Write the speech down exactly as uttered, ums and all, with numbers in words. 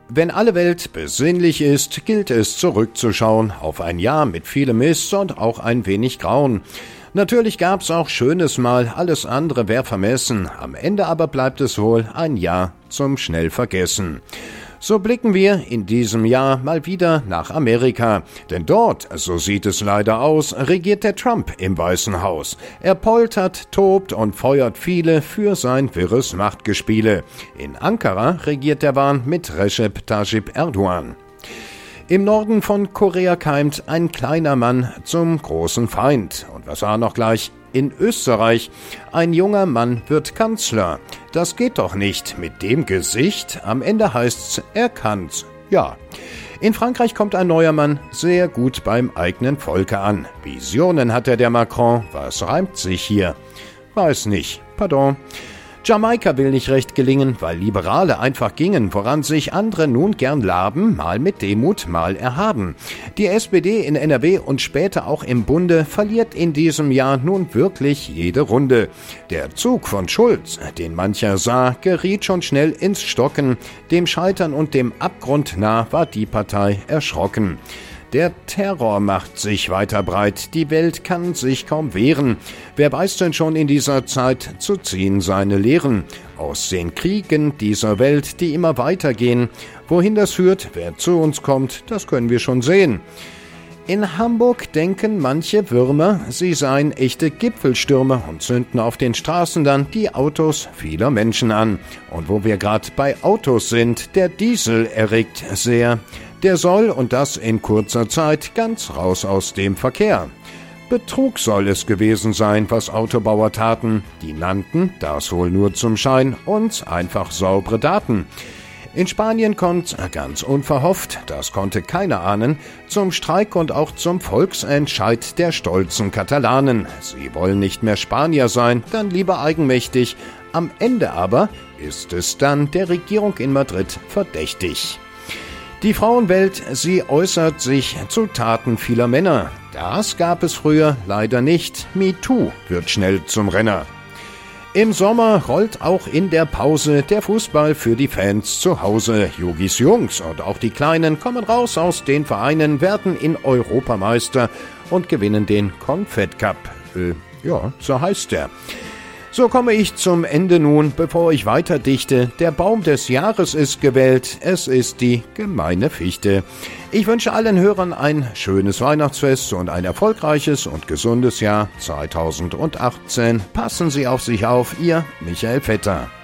Wenn alle Welt besinnlich ist, gilt es zurückzuschauen auf ein Jahr mit vielem Mist und auch ein wenig Grauen. Natürlich gab's auch Schönes mal, alles andere wär vermessen. Am Ende aber bleibt es wohl ein Jahr zum schnell vergessen. So blicken wir in diesem Jahr mal wieder nach Amerika. Denn dort, so sieht es leider aus, regiert der Trump im Weißen Haus. Er poltert, tobt und feuert viele für sein wirres Machtgespiele. In Ankara regiert der Wahn mit Recep Tayyip Erdogan. Im Norden von Korea keimt ein kleiner Mann zum großen Feind. Und was war noch gleich? In Österreich. Ein junger Mann wird Kanzler. Das geht doch nicht mit dem Gesicht. Am Ende heißt's, er kann's. Ja. In Frankreich kommt ein neuer Mann sehr gut beim eigenen Volke an. Visionen hat er, der Macron. Was reimt sich hier? Weiß nicht. Pardon. Jamaika will nicht recht gelingen, weil Liberale einfach gingen, woran sich andere nun gern laben, mal mit Demut, mal erhaben. Die S P D in N R W und später auch im Bunde verliert in diesem Jahr nun wirklich jede Runde. Der Zug von Schulz, den mancher sah, geriet schon schnell ins Stocken. Dem Scheitern und dem Abgrund nah war die Partei erschrocken. Der Terror macht sich weiter breit, die Welt kann sich kaum wehren. Wer weiß denn schon in dieser Zeit zu ziehen seine Lehren? Aus den Kriegen dieser Welt, die immer weitergehen. Wohin das führt, wer zu uns kommt, das können wir schon sehen. In Hamburg denken manche Würmer, sie seien echte Gipfelstürmer und zünden auf den Straßen dann die Autos vieler Menschen an. Und wo wir gerade bei Autos sind, der Diesel erregt sehr. Der soll, und das in kurzer Zeit, ganz raus aus dem Verkehr. Betrug soll es gewesen sein, was Autobauer taten. Die nannten, das wohl nur zum Schein, uns einfach saubere Daten. In Spanien kommt, ganz unverhofft, das konnte keiner ahnen, zum Streik und auch zum Volksentscheid der stolzen Katalanen. Sie wollen nicht mehr Spanier sein, dann lieber eigenmächtig. Am Ende aber ist es dann der Regierung in Madrid verdächtig. Die Frauenwelt, sie äußert sich zu Taten vieler Männer. Das gab es früher leider nicht. MeToo wird schnell zum Renner. Im Sommer rollt auch in der Pause der Fußball für die Fans zu Hause. Jogis Jungs und auch die Kleinen kommen raus aus den Vereinen, werden in Europameister und gewinnen den Confed Cup. Äh, ja, so heißt der. So komme ich zum Ende nun, bevor ich weiter dichte. Der Baum des Jahres ist gewählt, es ist die gemeine Fichte. Ich wünsche allen Hörern ein schönes Weihnachtsfest und ein erfolgreiches und gesundes Jahr zweitausendachtzehn. Passen Sie auf sich auf, Ihr Michael Vetter.